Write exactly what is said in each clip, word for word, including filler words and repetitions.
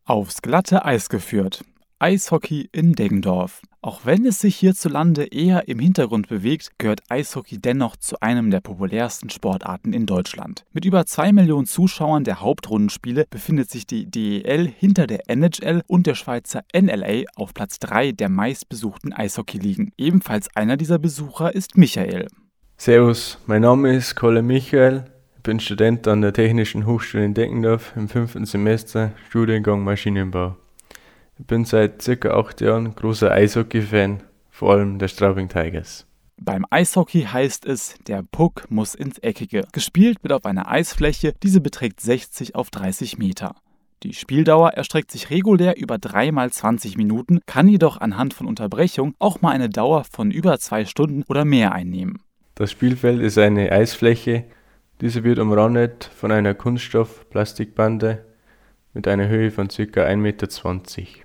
Aufs glatte Eis geführt. Eishockey in Deggendorf. Auch wenn es sich hierzulande eher im Hintergrund bewegt, gehört Eishockey dennoch zu einem der populärsten Sportarten in Deutschland. Mit über zwei Millionen Zuschauern der Hauptrundenspiele befindet sich die D E L hinter der N H L und der Schweizer N L A auf Platz drei der meistbesuchten Eishockey-Ligen. Ebenfalls einer dieser Besucher ist Michael. Servus, mein Name ist Kolle Michael. Ich bin Student an der Technischen Hochschule in Deggendorf im fünften Semester, Studiengang Maschinenbau. Ich bin seit circa acht Jahren großer Eishockey-Fan, vor allem der Straubing Tigers. Beim Eishockey heißt es, der Puck muss ins Eckige. Gespielt wird auf einer Eisfläche, diese beträgt sechzig auf dreißig Meter. Die Spieldauer erstreckt sich regulär über drei mal zwanzig Minuten, kann jedoch anhand von Unterbrechung auch mal eine Dauer von über zwei Stunden oder mehr einnehmen. Das Spielfeld ist eine Eisfläche, diese wird umrandet von einer Kunststoff-Plastikbande mit einer Höhe von ca. ein Meter zwanzig.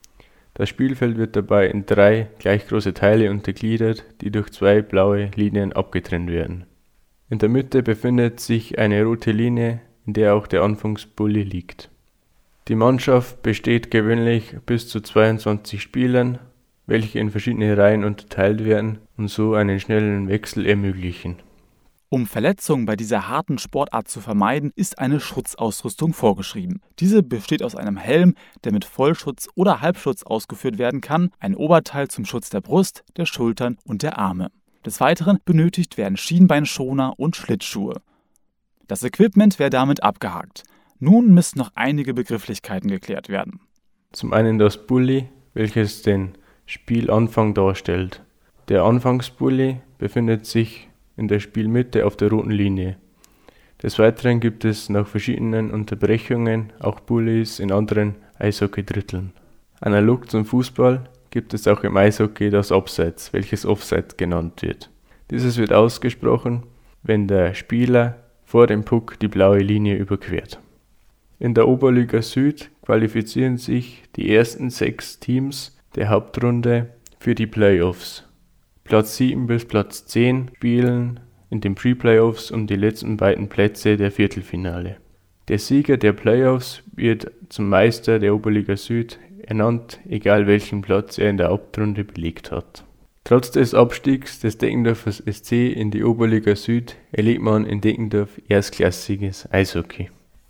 Das Spielfeld wird dabei in drei gleich große Teile untergliedert, die durch zwei blaue Linien abgetrennt werden. In der Mitte befindet sich eine rote Linie, in der auch der Anfangsbully liegt. Die Mannschaft besteht gewöhnlich bis zu zweiundzwanzig Spielern, welche in verschiedene Reihen unterteilt werden und so einen schnellen Wechsel ermöglichen. Um Verletzungen bei dieser harten Sportart zu vermeiden, ist eine Schutzausrüstung vorgeschrieben. Diese besteht aus einem Helm, der mit Vollschutz oder Halbschutz ausgeführt werden kann, ein Oberteil zum Schutz der Brust, der Schultern und der Arme. Des Weiteren benötigt werden Schienbeinschoner und Schlittschuhe. Das Equipment wäre damit abgehakt. Nun müssen noch einige Begrifflichkeiten geklärt werden. Zum einen das Bully, welches den Spielanfang darstellt. Der Anfangsbully befindet sich in der Spielmitte auf der roten Linie. Des Weiteren gibt es nach verschiedenen Unterbrechungen auch Bullys in anderen Eishockey-Dritteln. Analog zum Fußball gibt es auch im Eishockey das Abseits, welches Offside genannt wird. Dieses wird ausgesprochen, wenn der Spieler vor dem Puck die blaue Linie überquert. In der Oberliga Süd qualifizieren sich die ersten sechs Teams der Hauptrunde für die Playoffs. Platz sieben bis Platz zehn spielen in den Pre-Playoffs um die letzten beiden Plätze der Viertelfinale. Der Sieger der Playoffs wird zum Meister der Oberliga Süd ernannt, egal welchen Platz er in der Hauptrunde belegt hat. Trotz des Abstiegs des Deggendorfer S C in die Oberliga Süd erlebt man in Deggendorf erstklassiges Eishockey.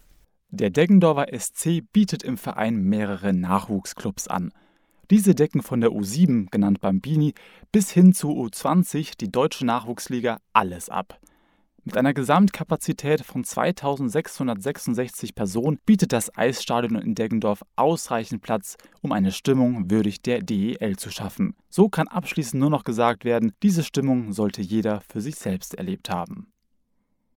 Der Deggendorfer S C bietet im Verein mehrere Nachwuchsclubs an. Diese decken von der U sieben, genannt Bambini, bis hin zu U zwanzig, die deutsche Nachwuchsliga, alles ab. Mit einer Gesamtkapazität von zweitausendsechshundertsechsundsechzig Personen bietet das Eisstadion in Deggendorf ausreichend Platz, um eine Stimmung würdig der D E L zu schaffen. So kann abschließend nur noch gesagt werden, diese Stimmung sollte jeder für sich selbst erlebt haben.